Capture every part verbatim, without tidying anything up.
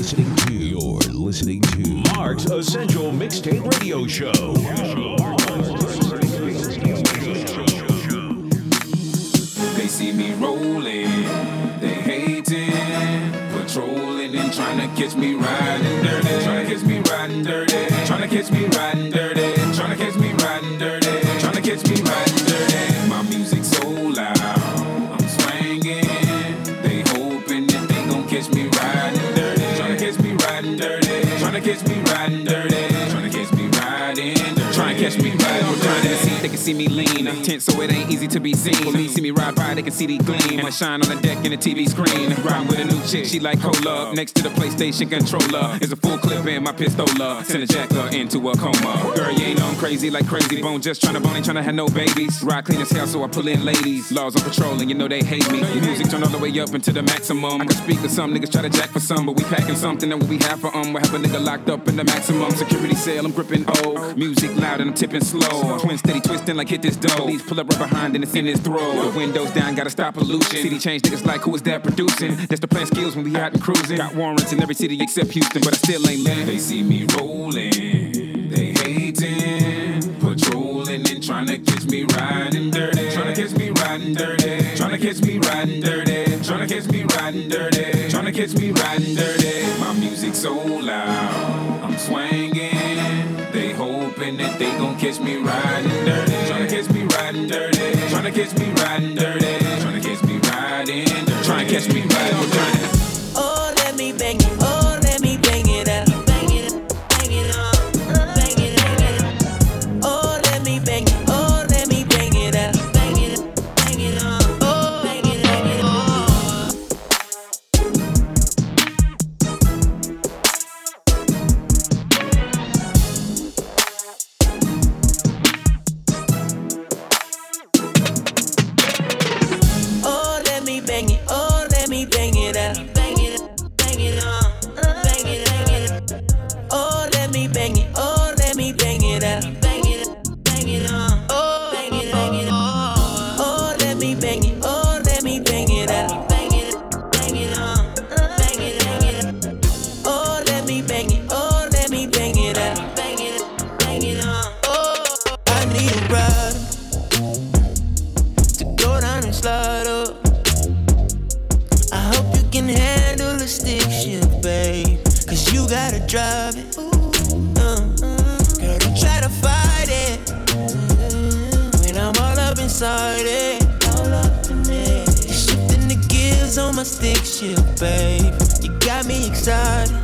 listening to, you're listening to Mark's Essential Mixtape Radio Show. They see me rolling, they hating, patrolling and trying to catch me riding dirty, trying to catch me riding dirty, trying to catch me riding dirty, trying to catch me riding dirty, trying to catch me riding dirty. My music's so loud, I'm swinging, they hoping that they gon' catch me riding dirty, trying to catch me riding dirty, trying to catch me riding dirty, trying to catch me riding dirty, trying to catch me riding dirty. They can see me lean, tense so it ain't easy to be seen. Police see me ride by, they can see the gleam. And I shine on the deck in the T V screen. Ride with a new chick, she like cola. Next to the PlayStation controller is a full clip in my pistola. Send a jacker into a coma. Girl, you ain't know I'm crazy like Crazy Bone. Just tryna bone, ain't tryna have no babies. Ride clean as hell, so I pull in ladies. Laws on patrol, and you know they hate me. The music turn all the way up into the maximum. I can speak to some niggas, try to jack for some, but we packing something that what we have for um. We have a nigga locked up in the maximum security cell. I'm gripping O. Music loud and I'm tipping slow. Twin steady twisting like hit this dough. Police pull up right behind and it's in his throat. The windows down, gotta stop pollution. City change niggas like who is that producing? That's the plan skills when we out and cruising. Got warrants in every city except Houston, but I still ain't living. They see me rolling, they hating, patrolling and trying to catch me riding dirty, trying to catch me riding dirty, trying to catch me riding dirty, trying to catch me riding dirty, trying to catch me riding dirty. My music's so loud, I'm swinging, they hoping that they gon' catch me riding dirty, trying to catch me riding dirty, trying to catch me riding dirty, trying to catch me riding dirty, trying to catch me riding dirty. Oh, let me bang it, oh, let me bang it out. Bang it, bang it up, bang it, bang it. Oh, let me bang it, oh, let me bang it out. Bang it, bang it up, oh, bang it, bang it up. Oh, let me bang it, oh, let me bang it out. Bang it, bang it up, bang it, bang it. Oh, let me bang it, oh, let me bang it out. Bang it, bang it up, oh, bang it, bang it up. Oh, let me bang it, oh, let me bang it out. Bang it, bang it up, bang it, bang it. Oh, let me bang it, oh, let me bang it out. Bang it, bang it up. Oh, I need a ride to go down and slide up. I hope you can handle a stick shift, babe, cause you gotta drive it. Uh, girl, don't try to fight it when I'm all up inside it. All up in it. You're shifting the gears on my stick shift, babe. You got me excited.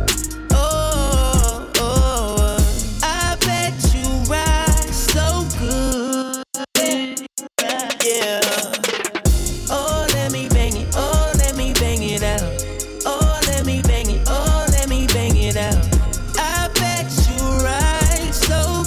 Oh, oh, oh. I bet you ride so good. Yeah. Oh, let me bang it. Oh, let me bang it out. Oh, let me bang it. Oh, let me bang it out. I bet you ride so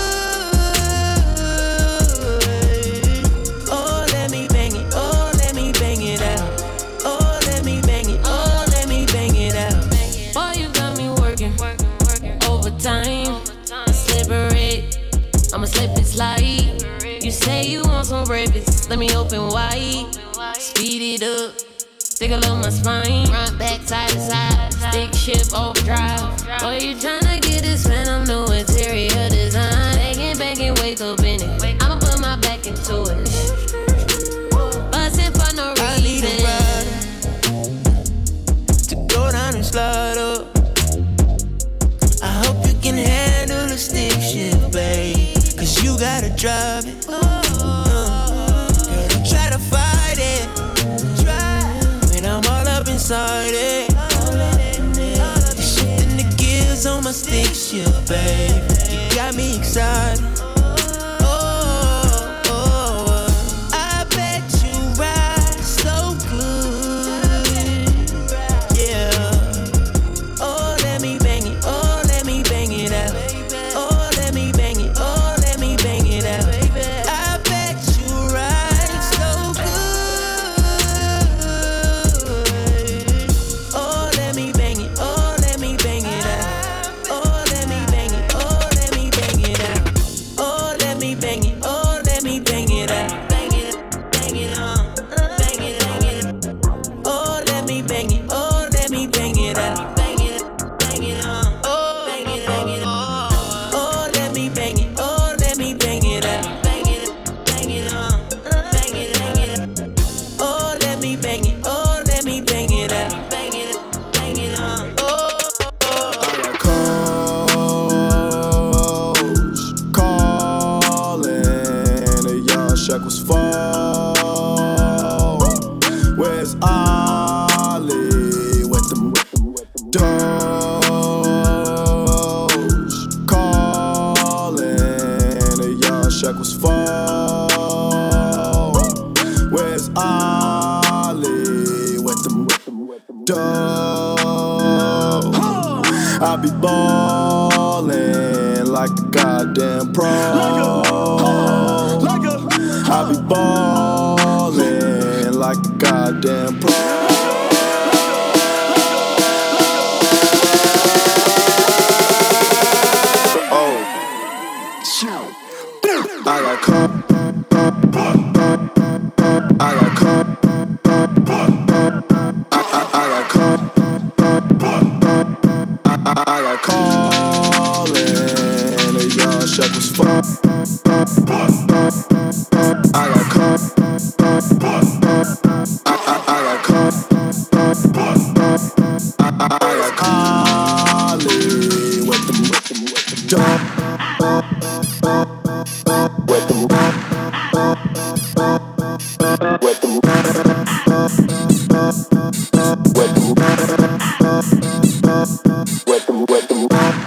good. Oh, let me bang it. Oh, let me bang it out. Oh, let me bang it. Oh, let me bang it out. Boy, you got me working, overtime, slippery. I'ma slip it slide. You say you want some breakfast, let me open wide. Speed it up, stick a little my spine. Run back side to side, stick shift overdrive. Boy, you tryna get this phantom new interior design. Banging, banging, wake up in it. I'ma put my back into it. Bustin' for no I need a reason. ride to go down and slide up. I hope you can handle a stick shift, babe, cause you gotta drive it. Uh, girl, don't try to fight it when I'm all up inside it. You're shifting the gears on my stick shift, babe. You got me excited. Oh, oh, oh. I bet you ride so good. Yeah. Oh, let me bang it. Oh, let me bang it out. Oh, let me bang it. Oh, let me bang it out. I bet you ride so good. Oh, let me bang it. Oh, let me bang it out. Oh, let me bang it. Oh, let me bang it out. Where's Ollie with them doors? Calling, a young Shaq was fall. Where's Ollie with them doors? I be ballin' like a goddamn pro. I be ballin' like a goddamn pro. Oh, I got caught. I got caught. I, I, I got caught. I, I, I got callin', a young Shaq was fuck. I got caught. I, I, I got caught. I, I, I got Ollie with them, with them, with them, dump. With them, with them, with them, with them, with them, with them,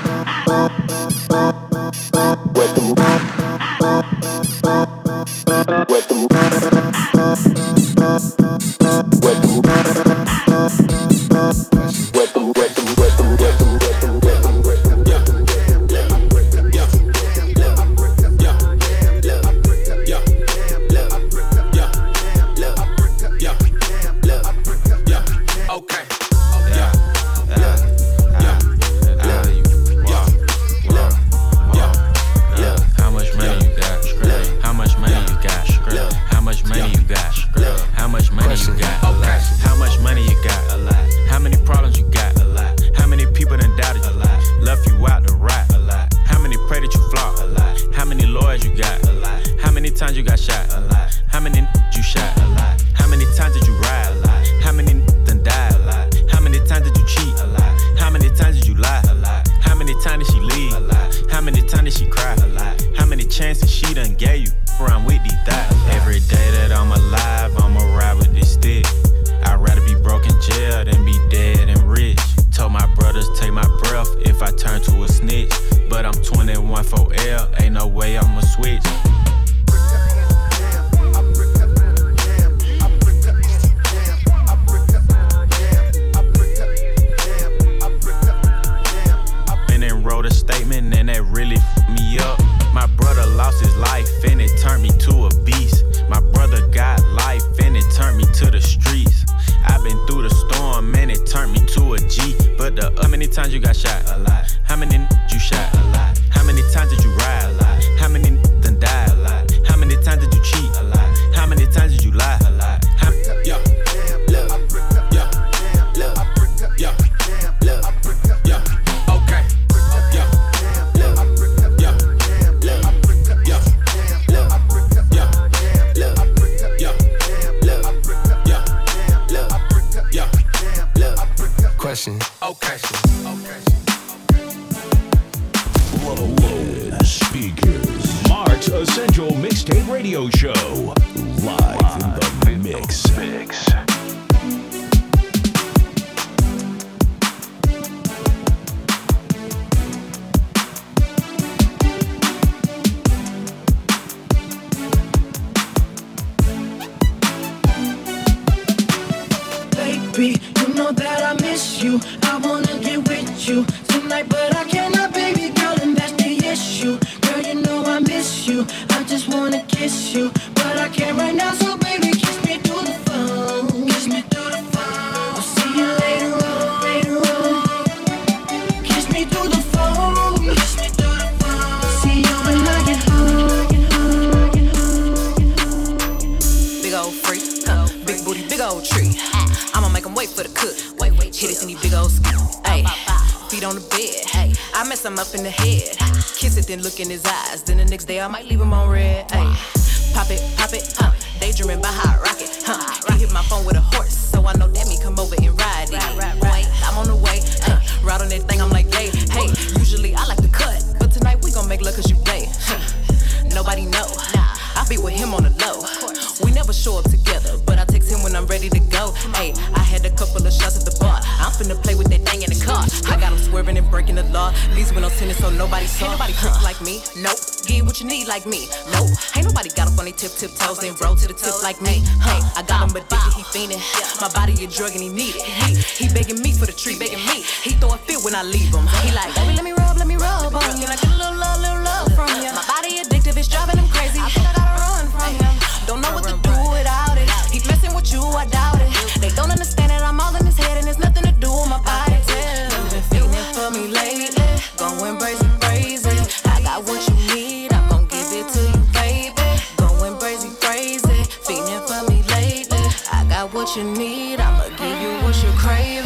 with them, look in his eyes, then the next day I might leave him on red. Ay, pop it, pop it, huh? Daydreaming by hot rocket, huh? He hit my phone with a horse, so I know that me come over and ride it. Right, right, right. I'm on the way, uh, ride on that thing, I'm like, hey, hey. Usually I like to cut, but tonight we gon' make love cause you play. Nobody know, I be with him on the low. We never show up together, but I text him when I'm ready. ready to go. Hey, I had a couple of shots at the bar. I'm finna play with that thing in the car. I got them swerving and breaking the law. These windows tinted so nobody saw. Ain't nobody freak like me. Nope. Get what you need like me. Nope. Ain't nobody got up on they tip tip toes and roll to the tip like me. Hey, I got him addicted, he fiendin'. My body a drug and he need it. He, he begging me for the treat, begging me. He throw a fit when I leave him. He like, baby, let me rub, let me rub on you. Can I get a little love, little love from you? My body addictive, it's driving him crazy. I think I gotta run from him. Don't know what to do without it. He messing with you, I doubt it. They don't understand that I'm all in his head and there's nothing to do with my body. You've been feeling for me lately, going crazy, crazy. I got what you need, I'm gon' give it to you, baby. Going crazy, crazy, feeling for me lately. I got what you need, I'ma give you what you're craving.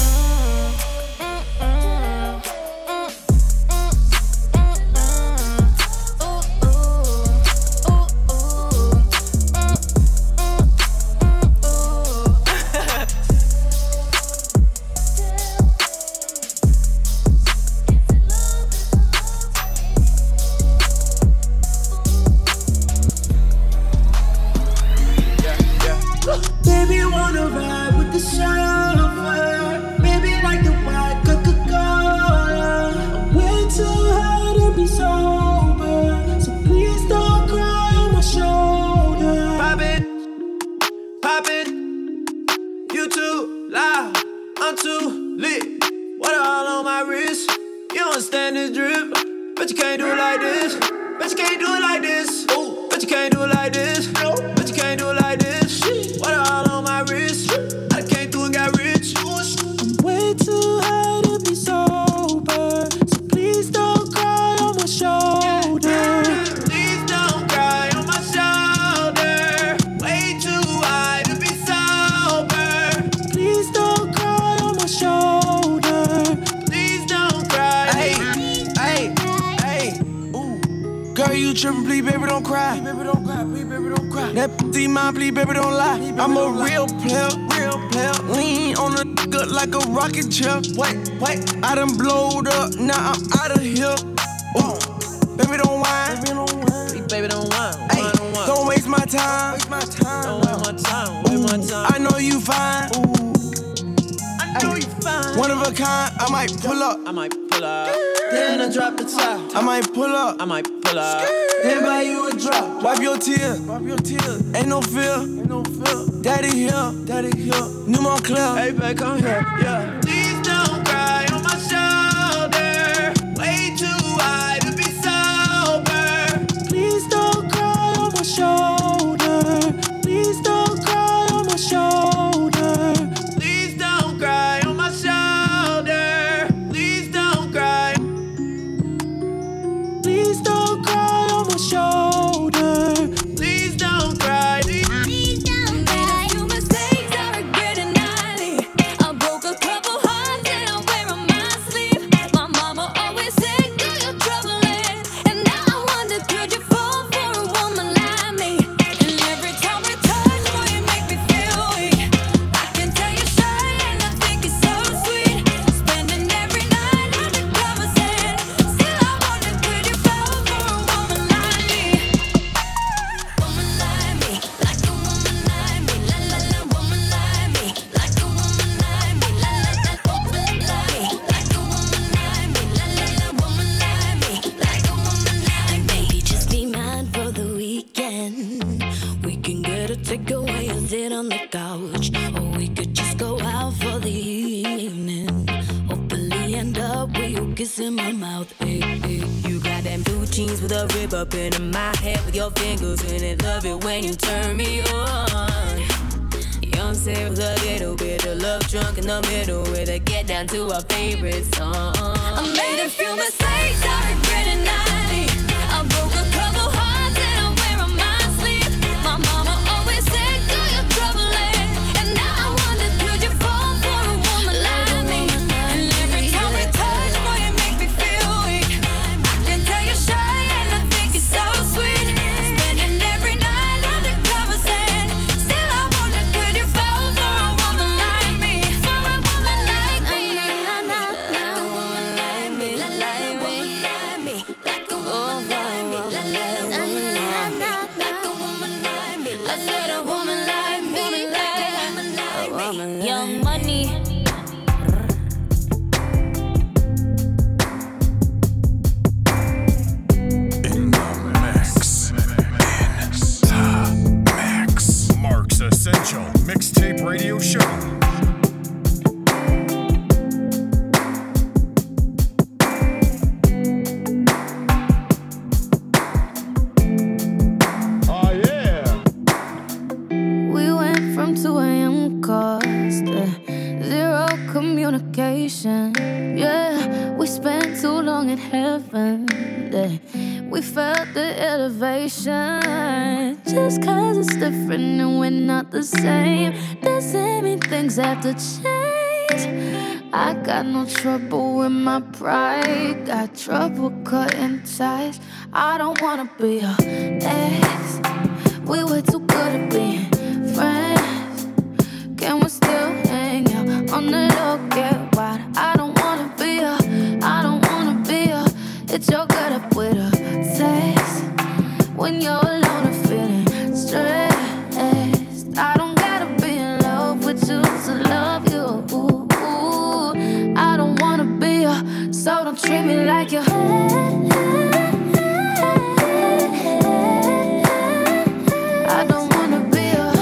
I'm a real player, real player. Lean on a nigga like a rocket ship. Wait, wait, I done blowed up, now I'm out of here. Ooh, baby don't whine, baby don't whine, baby don't whine. Ay, don't, don't waste my time, waste my time. Don't waste my time, waste my time. I know you fine. Ooh, I know you fine. One of a kind, I might pull up, I might pull up. Then I drop the top. I might pull up, I might pull up. Then buy you a drop. Wipe your tears, wipe your tears. Ain't no fear, ain't no fear. Daddy here, daddy here. New Montclair. Hey, babe, come here, yeah. Please don't cry on my shoulder. Way too high to be sober. Please don't cry on my shoulder. Please don't cry on my shoulder. Please don't cry on my shoulder. Please don't cry. Please don't cry on my shoulder. Please don't cry. Please don't cry. You mistakes I regret it nightly. I broke a couple hearts and I wear on my sleeve. My mama always said, girl, you're troubling. And now I wonder, could you fall for a woman like me? And every time we touch, boy, you make me feel weak. I can tell you're shy and I think it's so sweet. Spending every night undercover saying, still I wonder, could you fall for a woman like me? Woman like me, like a woman like me, la la la. Woman like me, like a woman like me, la la la. Woman like me, like a woman like me, la la la. Woman like me, like a woman like me. Maybe just be mine for the weekend. We can get a takeaway and sit on the couch, or we could just go out for the evening. Hopefully end up with you kissing my mouth. Hey, hey. You got them blue jeans with a rib up into my head with your fingers in it. Love it when you turn me on. Young Sarah's a little bit of love drunk in the middle with a get down to our favorite song. I made a few mistakes, I regret it nightly. I broke a couple hearts and I wear on my sleeve. My mama always said, girl, you're troubling. And now I wonder, could you fall for a woman like me? And every time we touch, boy, you make me feel weak. I can tell you're shy and I think it's so sweet. Spending every night undercover saying, still I wonder, could you fall for a woman like me? For a woman like me, like a woman like me, like a woman like me, like Young Money. In the mix. In the mix. Mark's Essential Mixtape Radio Show. Yeah, we spent too long in heaven. Yeah, we felt the elevation. Just cause it's different and we're not the same doesn't mean things have to change. I got no trouble with my pride, got trouble cutting ties. I don't wanna be your ex. We were too good at being friends. Can we still hang out on the low? Get wide. I don't wanna be a, I don't wanna be a. It's your gut up with a text. When you're alone and feeling stressed, I don't gotta be in love with you to love you. Ooh, ooh. I don't wanna be a, so don't treat me like you. I don't wanna be a.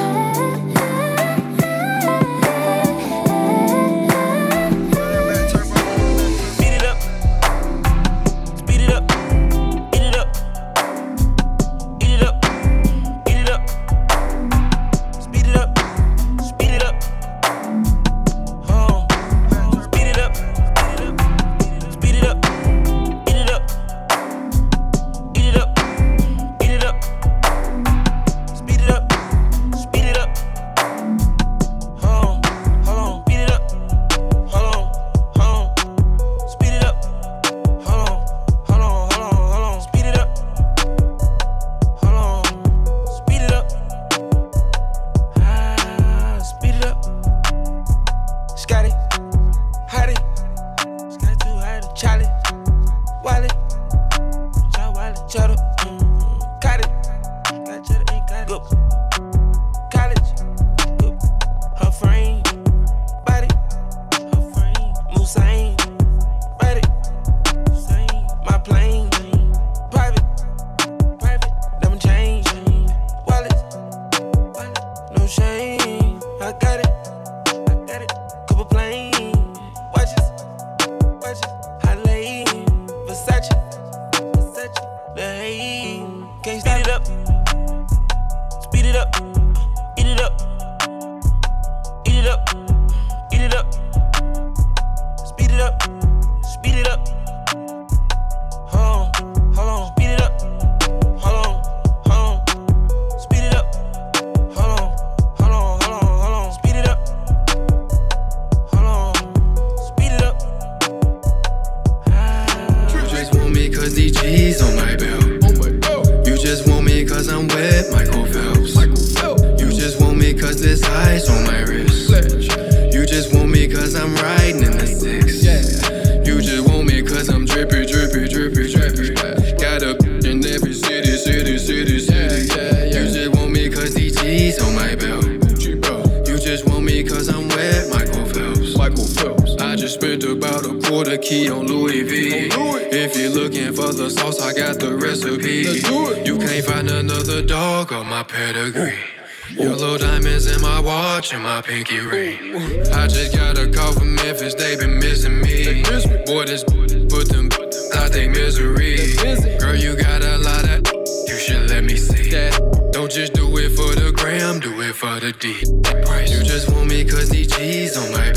In my pinky ring, I just got a call from Memphis, they been missing me. Boy, this put them out they misery. Girl, you got a lot of, you should let me see that. Don't just do it for the gram, do it for the D. You just want me cause these G's on my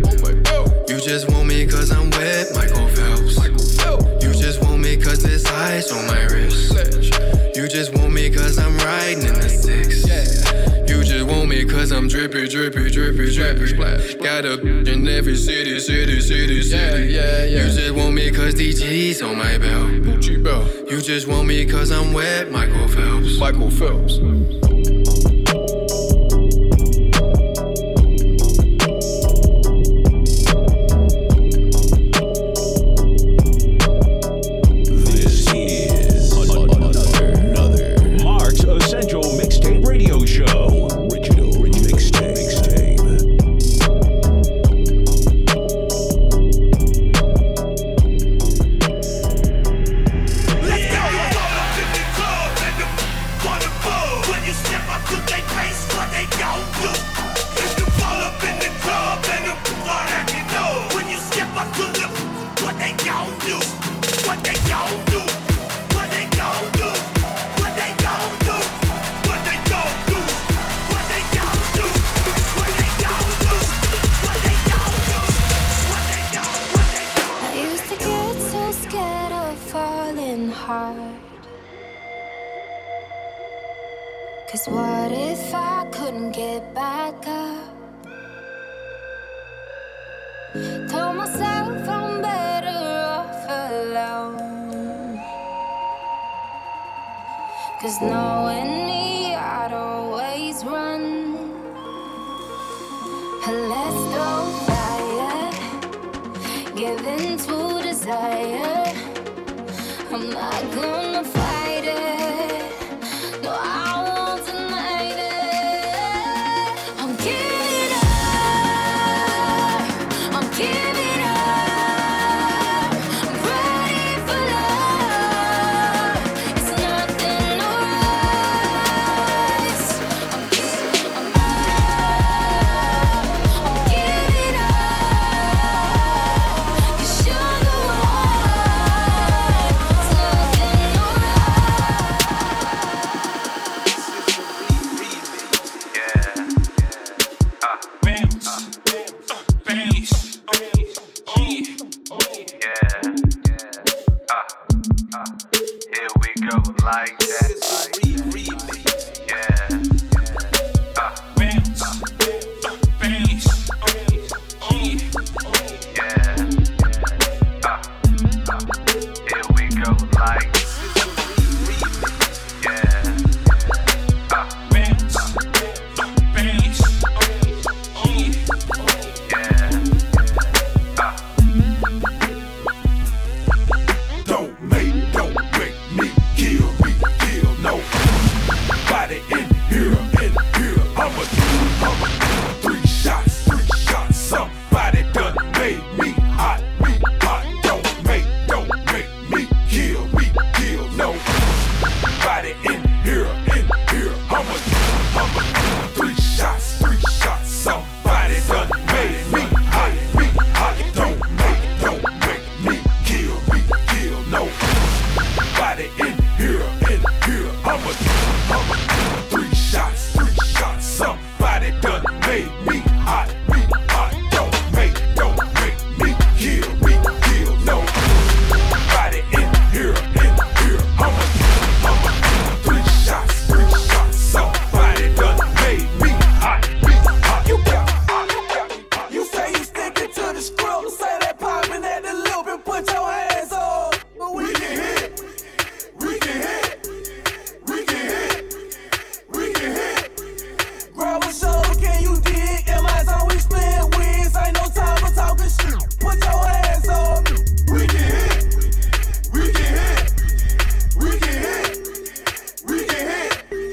belt. You just want me cause I'm wet, Michael Phelps. You just want me cause there's ice on my wrist. You just want me cause I'm riding in the six. You just want me cause I'm drippy, drippy, drippy, drippy. Got a in every city, city, city, city. Yeah, yeah, yeah. You just want me cause these G's on my belt. You just want me cause I'm wet, Michael Phelps. Michael Phelps. Essential Mixtape Radio Show. Original Mixtape. Mixtape. Cause what if I couldn't get back up? Told myself I'm better off alone. Cause knowing me, I'd always run. Let's throw fire, give in to desire. I'm not gonna fight it, no, I won't deny it. I'm giving up, I'm giving up. I'm ready for love, it's nothing to rise. I'm giving up, I'm giving up. 'Cause you're the one, it's nothing to Here we go, like that. Yeah. Uh, bounce, bounce, yeah. Uh, uh, here we go, like. Yeah. Uh, bounce, bounce, yeah. Uh. Don't make, don't make me kill me, kill nobody in here, in here. I'm a, I'm a three shots, three shots. Somebody done made me hot, me hot. Don't make, don't make me kill me, kill nobody in here, in here. I'm a, I'm a three shots, three shots. Somebody done made me hot, me hot. Don't make, don't make me kill me, kill nobody in here, in here. I'm a, I'm a three shots, three shots. Somebody done made me hot, me hot. Don't make, don't make me kill me, kill nobody in here, in here. I'm a, I'm a three shots, three shots. Somebody done made me hot, me hot. You got, you got, you say you sticking to the scroll, say that popping at the loop and put your hands on. We can hit, we can hit, we can hit, we can hit. Grab a shoulder, can you dig? M I's always playing wins, ain't no time for talking shit. Put your hands on me. We can hit, we can hit, we can hit, we can hit.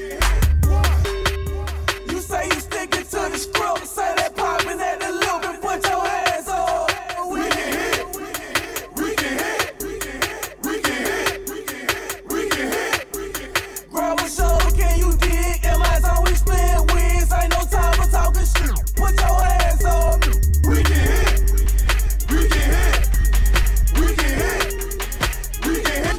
You say you sticking to the scroll, say that popping at the loop and put your hands on. We can hit, we can hit, we can hit, we can hit. Grab a shoulder, can you dig? M I's always playing wins, ain't no time for talking shit. Put your hands on me. We can hit, we can hit, we can hit, we can hit.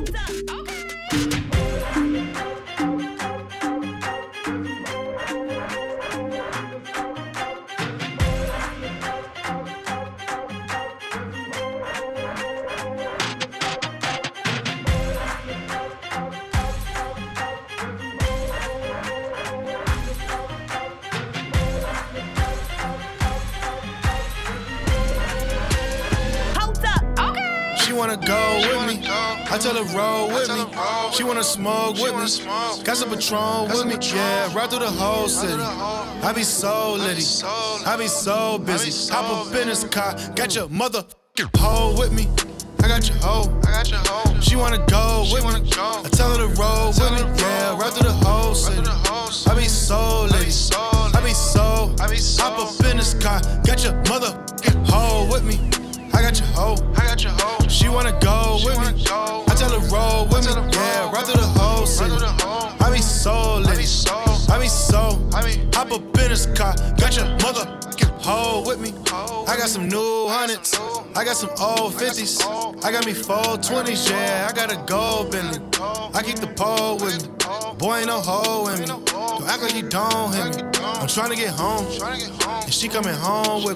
She wanna go with me. I tell her roll with me. She wanna smoke with me. Got some Patron with me. Yeah, ride through the whole city. I be so litty. I be so busy. Hop up in this car. Got your mother hoe with me. I got your hoe. I got your hoe. She wanna go with me. I tell her to roll with me. Yeah, ride through the whole city. I be so litty. I be so. Hop up in this car. Got your mother hoe with me. I got your hoe. I got your hoe. She wanna go with me. I tell her roll with me. Yeah, ride through the whole city. I be so lit. I be so. Hop up in this car. Got your mother hoe with me. I got some new hundreds. I got some old fifties. I got me four twenties. Yeah, I got a gold Bentley. I keep the pole with me. Boy, ain't no hoe in me. Don't act like you don't hit me. I'm tryna get home. And she coming home with me.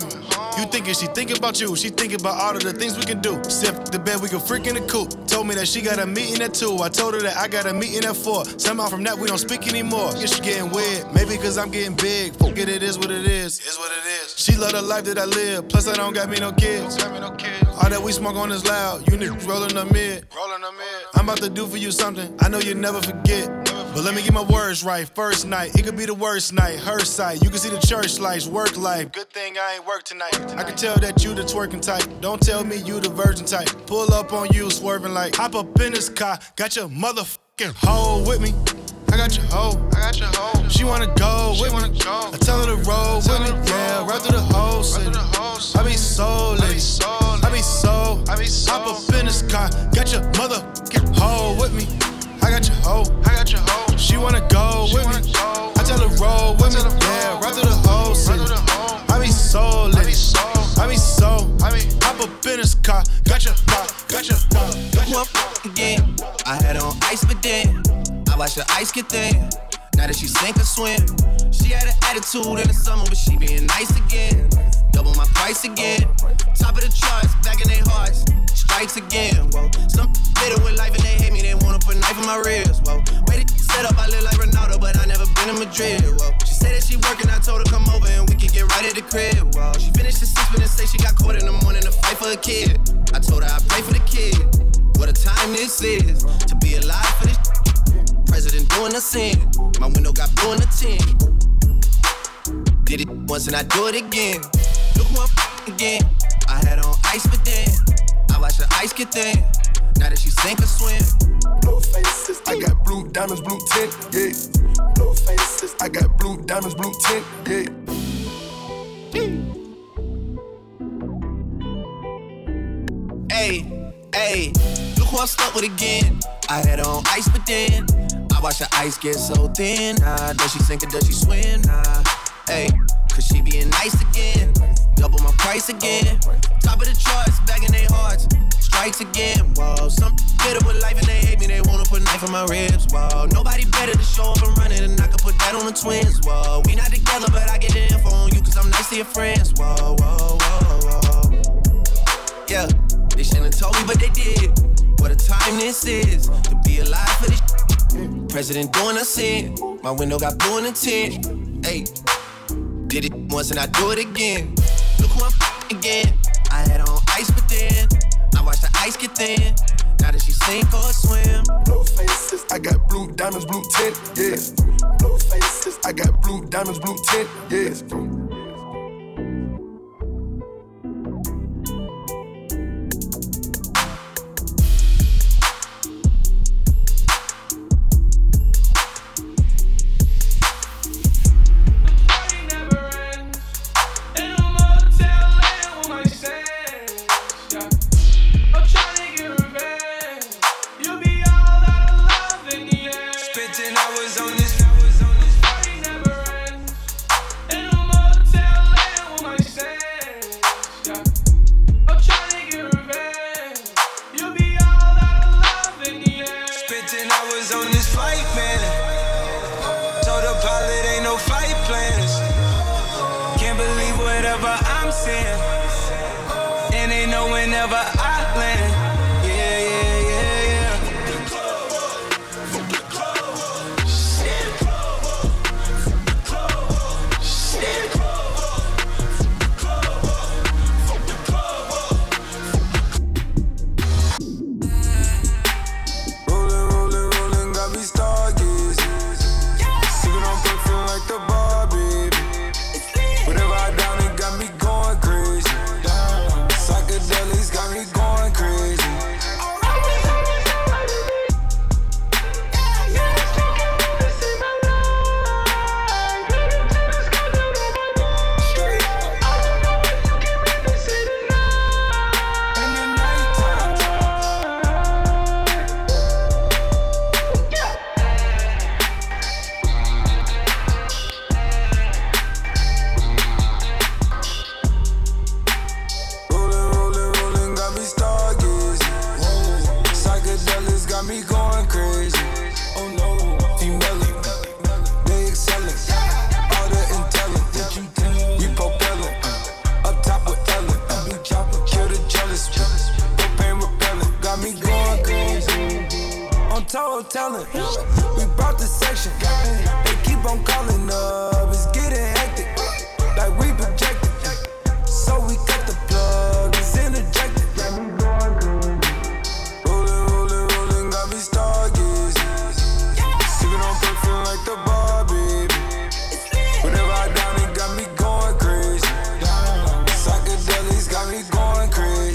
You thinking she thinking about you, she thinking about all of the things we can do. Sip the bed, we can freak in the coop. Told me that she got a meeting at two. I told her that I got a meeting at four. Somehow from that we don't speak anymore. Yeah, she getting weird. Maybe cause I'm getting big. Forget it is what it is. Is what it is. She love the life that I live. Plus I don't got me no kids. Got me no kids. All that we smoke on is loud. You niggas rolling the mid. Rolling the mid. I'm about to do for you something I know you'll never forget. But let me get my words right. First night, it could be the worst night. Her sight, you can see the church lights, work life. Good thing I ain't work tonight. I can tell that you the twerking type. Don't tell me you the virgin type. Pull up on you, swerving like hop up in this car. Got your motherfucking hoe with me. I got your hoe. I got your hoe. She wanna go with me. I tell her to roll with me. Yeah, right through the whole city. I be so lit. I be so. Hop up in this car. Got your motherfucking hoe with me. I got your hoe, I got your hoe. She wanna go with me. I tell her roll with me. Yeah, right through the whole city. I be so lit. I be so. Hop up in this car. Got your car, got your car. One again. I had on ice, but then I watched the ice get thin. Now that she sink or swim. She had an attitude in the summer, but she being nice again. Double my price again. Top of the charts, back in their hearts. Strikes again, whoa. Some bitter with life and they hate me, they wanna put a knife in my ribs, whoa. Way to set up, I live like Ronaldo, but I never been in Madrid, whoa. She said that she working, I told her come over and we can get right at the crib, whoa. She finished the six minutes, say she got caught in the morning to fight for a kid. I told her I pray for the kid. What a time this is, to be alive for this. President doing the sin, my window got blue in the tin. Did it once and I do it again. Look who I'm again. I had on ice, but then I watch the ice get thin. Now that she sink or swim. Blue faces, I got blue diamonds, blue tint, yeah. Blue faces, I got blue diamonds, blue tint, yeah. Hey, hey, look who I'm stuck with again. I had on ice, but then I watch the ice get so thin. Nah, does she sink or does she swim? Nah, hey, cause she being nice again. Double my price again. Top of the charts, back in their hearts. Strikes again, whoa. Some bitter with life and they hate me, they wanna put a knife in my ribs, whoa. Nobody better to show up and run it, and I could put that on the twins, whoa. We not together, but I get the info on you, cause I'm nice to your friends, whoa, whoa, whoa, whoa. Yeah, they shouldn't have told me, but they did. What a time this is, to be alive for this shit. President doing a sin, my window got blue in the tint. Hey, did it once and I do it again. Look who I'm again. I had on ice, but then I watched the ice get thin. Now that she sink or swim. Blue faces, I got blue diamonds, blue tint, yeah. Blue faces, I got blue diamonds, blue tint, yeah. Psychedelics got me going crazy. no talent. We brought the section. They keep on calling up. It's getting hectic. Like we projected. So we cut the plug. It's interjected. Rolling, rolling, rolling. Got me stargazing. Sipping on perfume like the bar, baby. Whatever I down, it got me going crazy. Psychedelics got me going crazy.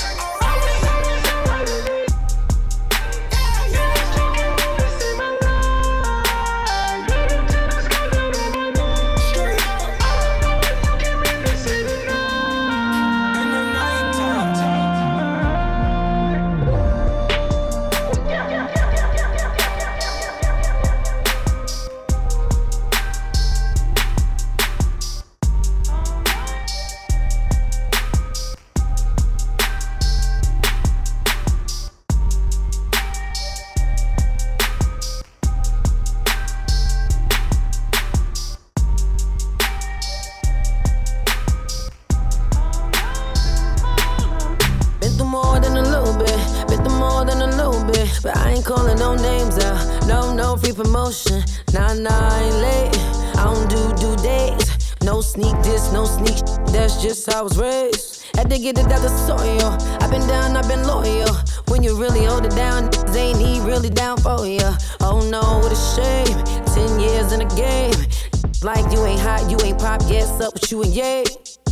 But I ain't calling no names out. No, no free promotion. Nah, nah, I ain't late. I don't do due dates. No sneak this, no sneak sh- that's just how I was raised. Had to get it out the soil. I've been down, I've been loyal. When you really hold it down, niggas ain't he really down for ya. Oh no, what a shame. Ten years in the game. Like you ain't hot, you ain't pop. Guess up with you and Ye.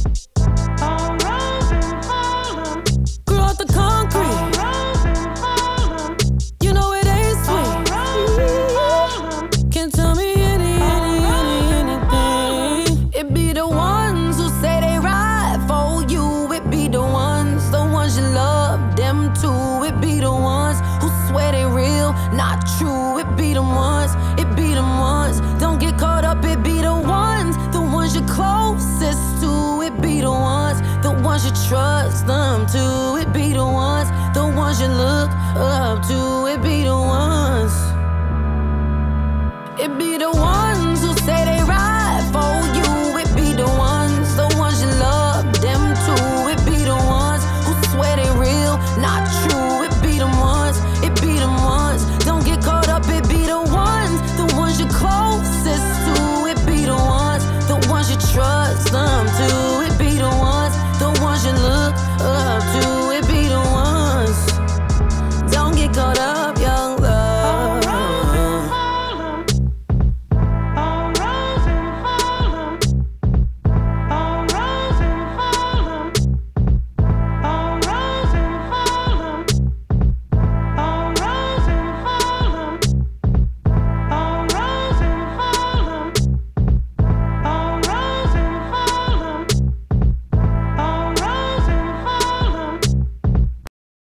Grew out the concrete. You know it ain't sweet. Can't tell me any, any, any, anything. It be the ones who say they ride for you. It be the ones, the ones you love, them too. It be the ones who swear they real, not true. It be the ones, it be the ones. Don't get caught up, it be the ones, the ones you're closest to. It be the ones, the ones you trust them to. It be the ones, the ones you look up to. It be the ones.